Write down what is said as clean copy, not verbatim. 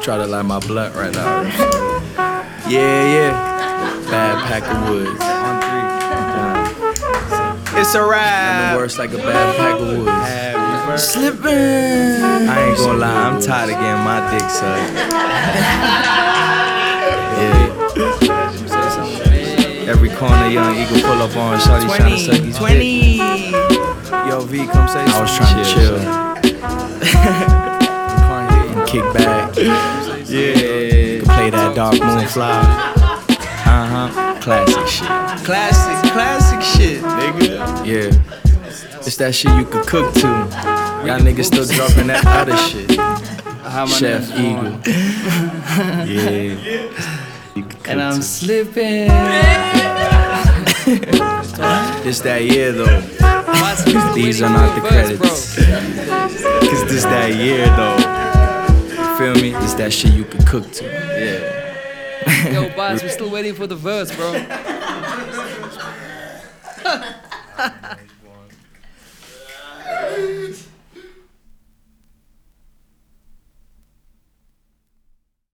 Try to light my blunt right now. Yeah. Bad pack of woods. On 3. It's a rap. The worst like a bad pack of woods. Slipping. I ain't gonna lie, I'm tired of getting my dick sucked. Yeah. Every corner, young eagle pull up on shawty tryna suck his 20. Yo, V, come say something. I was trying to chill. Kick back. Yeah. Play that Dark Moon Fly. Classic shit. Classic shit, nigga. Yeah. It's that shit you could cook to. Y'all niggas still dropping that other shit. Chef Eagle. Yeah. And I'm slipping. It's that year though. These are not the credits. Cause this that year though. Feel me? It's that shit you could cook to. Yeah. Yo, boss, we're still waiting for the verse, bro.